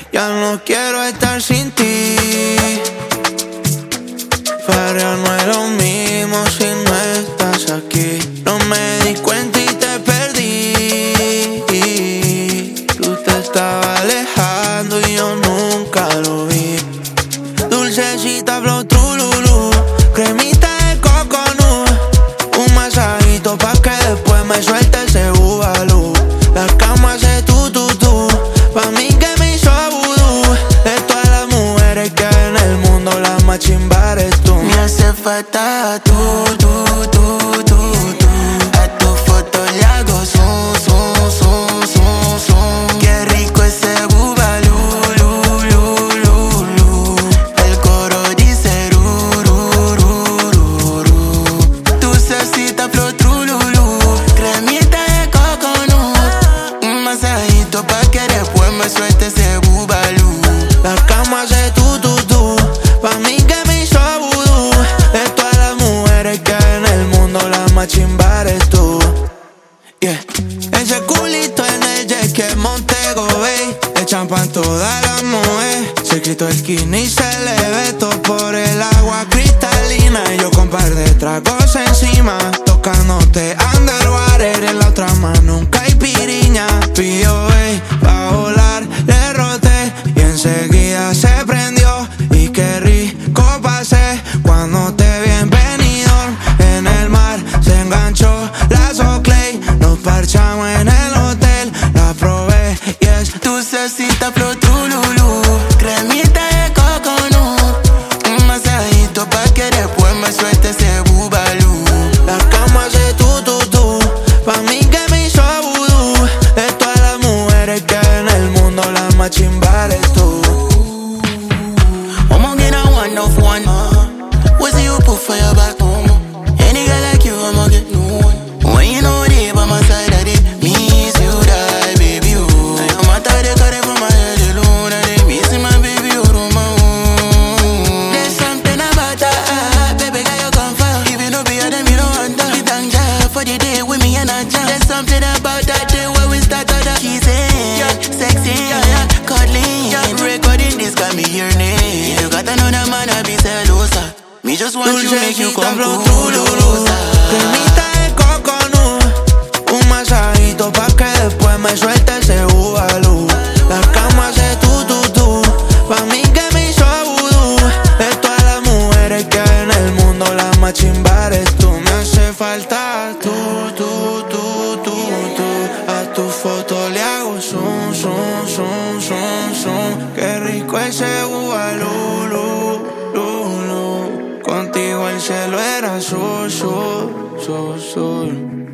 Ya no quiero estar sin ti. Farrear no es lo mismo si no estás aquí. No me di cuenta y te perdí. Tú te estabas alejando y yo nunca lo vi. Dulcecita flow trululú, cremita de coconut, un masajito pa' que después me suelte ese bubalú. La cama hace tu, pa' mí que me hizo vudú. De todas las mujeres que hay en el mundo, la más chimba eres tú. Me hace falta tú. A tu foto le hago zoom. Qué rico ese bubalú. El coro dice dulcecita flow trululú, cremita de coconut, un masajito pa' que después me suelte ese bubalú. La cama hace tu, pa' mí que me hizo vudú. De todas las mujeres que hay en el mundo, la más chimba eres tú. Yeah. Ese culito en el jet que Montego Bay, le champan toda la mujer. Se quitó el skinny y se le ve todo por el agua cristalina. Y yo con par de tragos encima, tocándote underwater. En la otra mano nunca hay piriña. P.O.A. pa' volar, le roté y enseguida se prendió. Y qué rico pasé cuando te vi en Benidorm. En el mar se enganchó la Soclay. Nos parchamos en el hotel, la probé y es Dulcecita flow trululú, cremita de coconut, un masajito pa' que después me suelte ese bubalú. la cama hace tu, pa' mí que me hizo vudú. De todas las mujeres que hay en el mundo, la más chimba eres tú. I'ma get a one of one. What's the you put for your back? Any girl like you, I'ma get no one. When you know they by my side, I did miss you, die, baby, oh. I'm out of the car from my head alone, I did missing my baby, oh, my own. There's something about that, baby, girl, you come far. If you know be them, you don't want that. We thank God for the day with me and I jam. There's something about that day where we start on the kissing, sexy, cuddling, recording this got me your name. If you got another man, I be celosa. Me just want you, make you come closer. Cremita de coconut, un masajito pa' que después me suelte ese bubalú. La cama hace tu, pa' mí que me hizo vudú. De todas las mujeres que hay en el mundo, la más chimba eres tú. Me hace falta tú. A tu foto le hago zoom. Qué rico ese bubalú. Contigo el cielo era azul.